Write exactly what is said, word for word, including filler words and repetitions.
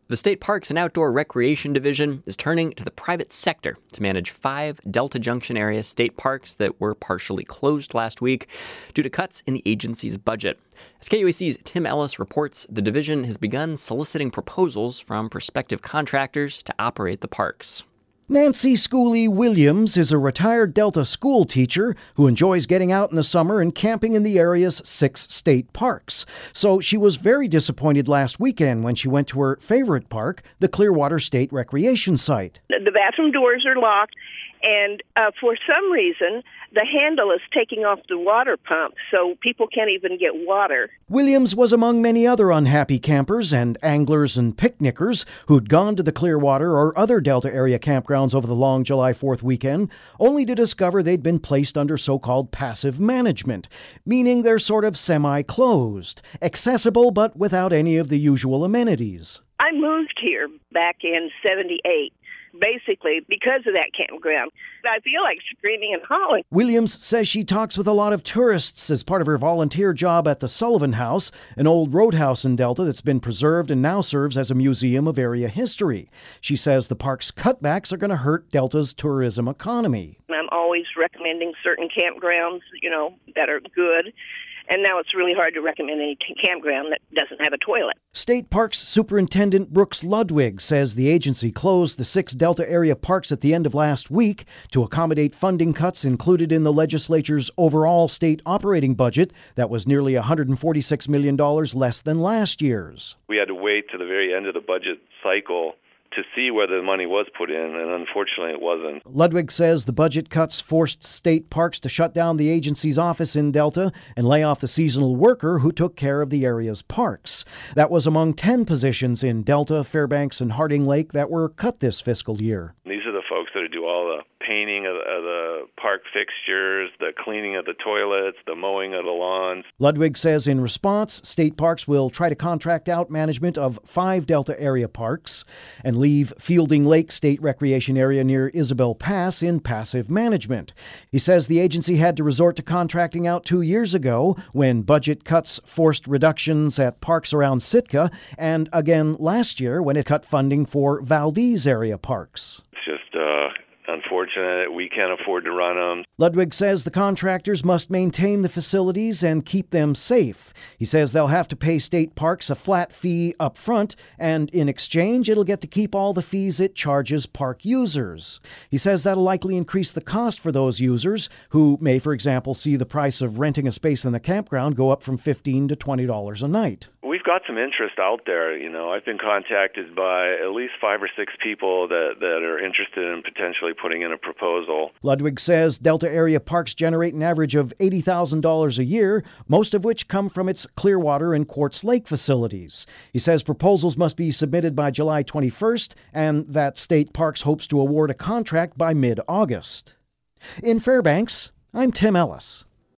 The State Parks and Outdoor Recreation Division is turning to the private sector to manage five Delta Junction area state parks that were partially closed last week due to cuts in the agency's budget. As K U A C's Tim Ellis reports, the division has begun soliciting proposals from prospective contractors to operate the parks. Nancy Schooley Williams is a retired Delta school teacher who enjoys getting out in the summer and camping in the area's six state parks. So she was very disappointed last weekend when she went to her favorite park, the Clearwater State Recreation Site. The bathroom doors are locked, and uh, for some reason, the handle is taking off the water pump, so people can't even get water. Williams was among many other unhappy campers and anglers and picnickers who'd gone to the Clearwater or other Delta area campgrounds over the long July fourth weekend, only to discover they'd been placed under so-called passive management, meaning they're sort of semi-closed, accessible but without any of the usual amenities. I moved here back in seventy-eight. Basically, because of that campground. I feel like screaming and hollering. Williams says she talks with a lot of tourists as part of her volunteer job at the Sullivan House, an old roadhouse in Delta that's been preserved and now serves as a museum of area history. She says the park's cutbacks are going to hurt Delta's tourism economy. I'm always recommending certain campgrounds, you know, that are good. And now it's really hard to recommend any t- campground that doesn't have a toilet. State Parks Superintendent Brooks Ludwig says the agency closed the six Delta area parks at the end of last week to accommodate funding cuts included in the legislature's overall state operating budget that was nearly one hundred forty-six million dollars less than last year's. We had to wait to the very end of the budget cycle to see whether the money was put in, and unfortunately it wasn't. Ludwig says the budget cuts forced state parks to shut down the agency's office in Delta and lay off the seasonal worker who took care of the area's parks. That was among ten positions in Delta, Fairbanks, and Harding Lake that were cut this fiscal year. These are the folks that do all the painting of, of the park fixtures, the cleaning of the toilets, the mowing of the lawns. Ludwig says in response, state parks will try to contract out management of five Delta area parks and leave Fielding Lake State Recreation Area near Isabel Pass in passive management. He says the agency had to resort to contracting out two years ago when budget cuts forced reductions at parks around Sitka, and again last year when it cut funding for Valdez area parks. It's just uh, unfortunate. We can't afford to run them. Ludwig says the contractors must maintain the facilities and keep them safe. He says they'll have to pay state parks a flat fee up front, and in exchange, it'll get to keep all the fees it charges park users. He says that'll likely increase the cost for those users, who may, for example, see the price of renting a space in the campground go up from fifteen to twenty dollars a night. We've got some interest out there. You know, I've been contacted by at least five or six people that, that are interested in potentially putting in a proposal. Ludwig says Delta area parks generate an average of eighty thousand dollars a year, most of which come from its Clearwater and Quartz Lake facilities. He says proposals must be submitted by July twenty-first and that State Parks hopes to award a contract by mid-August. In Fairbanks, I'm Tim Ellis.